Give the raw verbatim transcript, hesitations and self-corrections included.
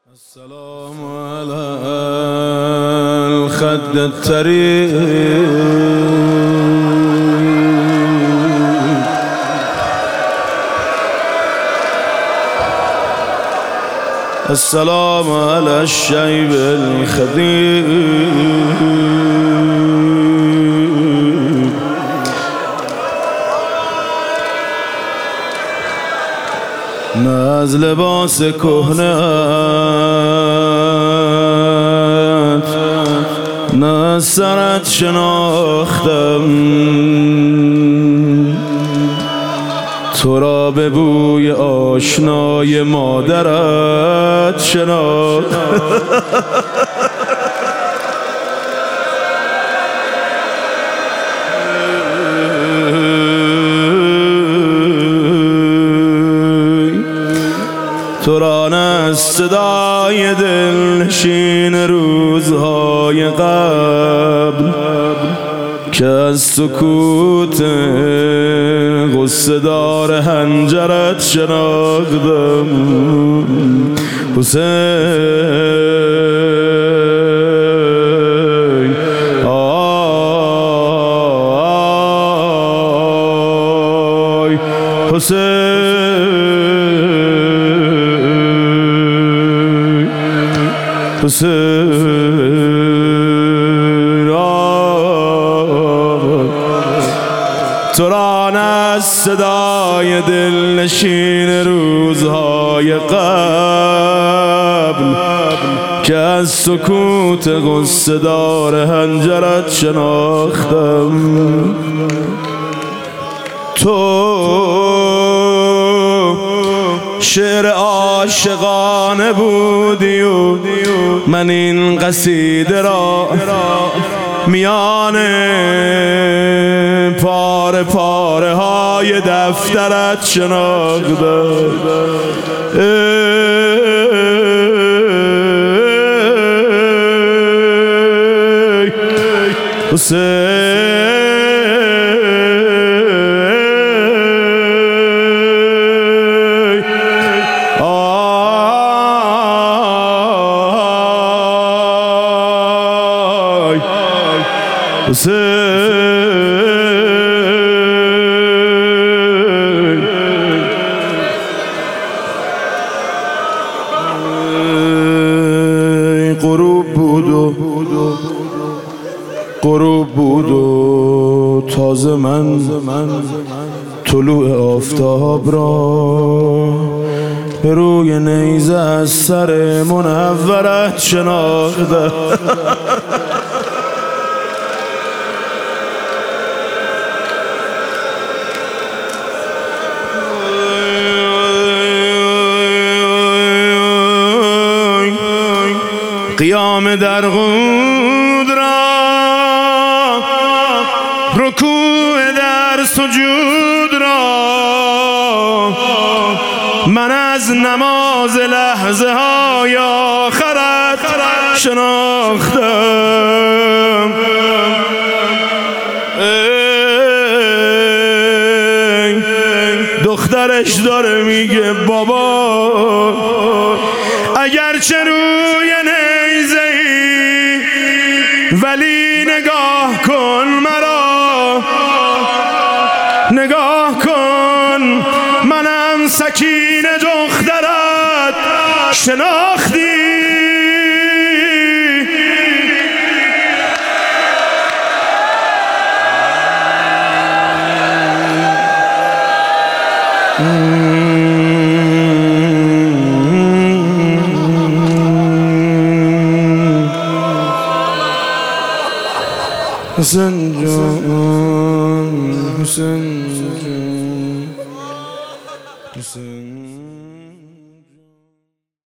السلام على الخد الطريق السلام على الشيب الخديب نه از لباس کهنه‌ات نه از سرت شناختم، تو را به بوی آشنای مادرت شناختم. تو را از صدای دلنشین روزهای قبل که از سکوت غصه دار حنجرت شناختم. حسین آی حسین حسین تو را از صدای دلنشین روزهای قبل که از سکوت غصه دار حنجرت شناختم. تو شعر عاشقانه بودی و من این قصیده را میان پاره پاره های دفترت شناختم. حسین حسین غروب بود و غروب بود و تازه من طلوع آفتاب را به روی نیزه از سر منورت شناختم. قیام در غود را رکوع در سجود را من از نماز لحظه های آخرت شناختم. دخترش داره میگه بابا اگرچه روی نیزه‌ای ولی نگاه کن مرا، نگاه کن منم سکین دخترت شناختی. حسین جان حسین جان حسین